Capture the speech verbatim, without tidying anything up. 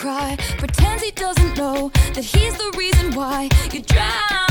cry, pretends he doesn't know that he's the reason why you drown.